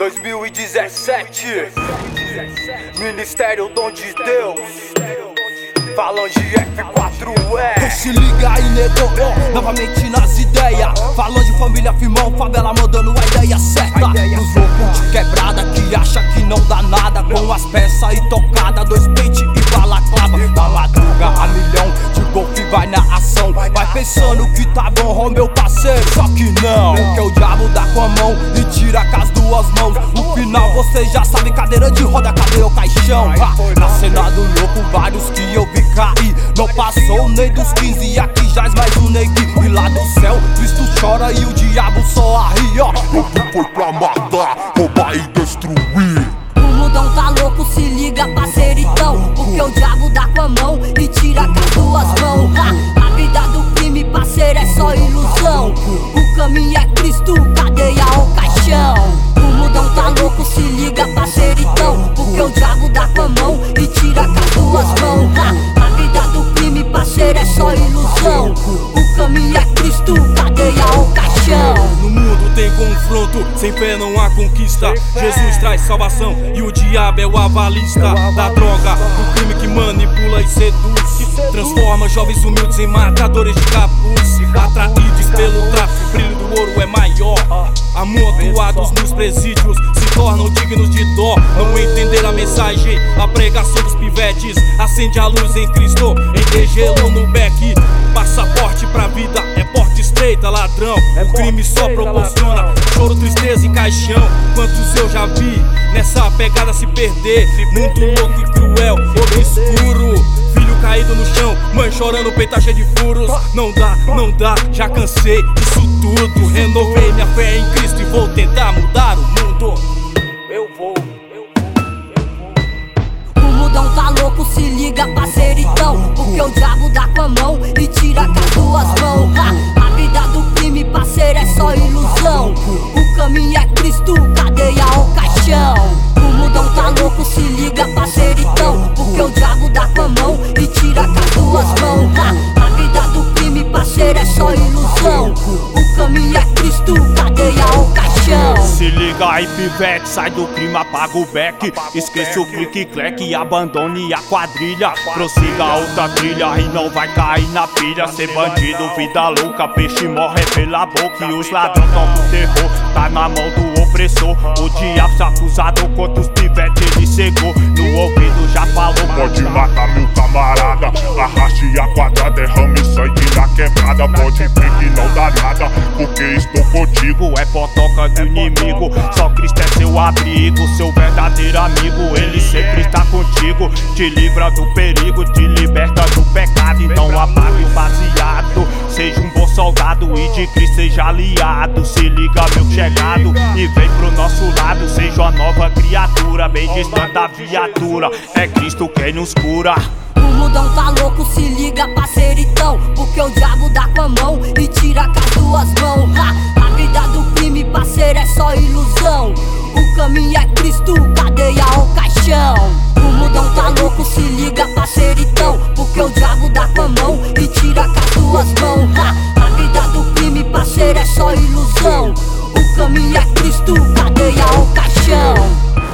2017, Ministério Dom de Deus, Falange F4E. Se liga aí, nego, novamente nas ideias. Falange, família, firmão, favela mandando a ideia certa. Os loucos de quebrada que acha que não dá nada, com as peças e tocada, dois pente e balaclava. Na madruga a milhão, de golfe vai na ação. Vai pensando que tá bom, ó meu parceiro, só que não. Porque o diabo dá com a mão e tira com as duas mãos. No final você já sabe, cadeira de roda, cadê o caixão? Na cena do louco, vários que eu vi cair. Não passou nem dos 15 e aqui jaz mais um neguinho. E lá do céu, Cristo chora e o diabo só arria, ó. Tudo foi pra matar, roubar e destruir. O mundão tá louco, se liga, parceiritão. Porque o diabo dá com a mão e tira com as duas mãos. A vida do crime, parceiro, é só ilusão. O caminho é Cristo, cadeia ou caixão. O mundão tá louco, se liga, parceiritão. Porque o diabo dá com a mão e tira com as duas mãos. A vida do crime, parceiro, é só ilusão. O caminho é Cristo, cadeia ou caixão. No mundo tem confronto, sem fé não há conquista. Jesus traz salvação e o diabo é o avalista da droga, do crime que manipula e seduz. Transforma jovens humildes em matadores de capuz. Atraídos pelo tráfico, o brilho do ouro é maior. Amontoados nos presídios, se tornam dignos de dó. Não entender a mensagem, a pregação dos pivetes. Acende a luz em Cristo, em gelo no beck. Passaporte pra vida é porta estreita, ladrão. O crime só proporciona choro, tristeza e caixão. Quantos eu já vi nessa pegada se perder. Mundo louco e cruel, obscuro. Filho caído no chão, mãe chorando, peito cheio de furos. Não dá, já cansei disso tudo. Renovei minha fé em Cristo e vou tentar mudar o mundo. Eu vou. O mundão tá louco, se liga, parceiritão. Porque o diabo dá com a mão e tira com as duas mãos. A vida do crime, parceiro, é só ilusão. O caminho é Cristo, cadeia ou caixão. O mundão tá louco, se liga, parceiritão. Porque o diabo dá com a mão e tira com as duas mãos. A vida do crime, parceiro, é só ilusão. O caminho é Cristo, cadeia ou caixão. Se liga aí, pivete, sai do crime, apaga o beck. Esqueça o clique-clack e abandone a quadrilha. Prossiga outra trilha e não vai cair na pilha. Ser bandido, vida louca, peixe morre pela boca. E os ladrões tomam terror, tá na mão do opressor. O diabo se acusado contra os pivetes, ele cegou. No ouvido já falou: pode matar meu camarada, arraste a quadra, derrame sangue na quebrada. Pode ver que não dá nada, porque estou contigo. É potoca do inimigo, só Cristo é seu abrigo. Seu verdadeiro amigo, ele sempre está contigo. Te livra do perigo, te liberta do pecado. Então apague o baseado, seja um bom soldado e de Cristo seja aliado. Se liga, meu chegado, e vem pro nosso lado. Seja uma nova criatura, bem distante da viatura. É Cristo quem nos cura. O mundão tá louco, se liga, parceiritão. Porque o diabo dá com a mão e tira com as duas mãos. A vida do crime, parceiro, é só ilusão. O caminho é Cristo, cadeia ou caixão. O mundão tá louco, se liga, parceiritão. Porque o diabo dá com a mão e tira com as duas mãos. A vida do crime, parceiro, é só ilusão. O caminho é Cristo, cadeia ou caixão.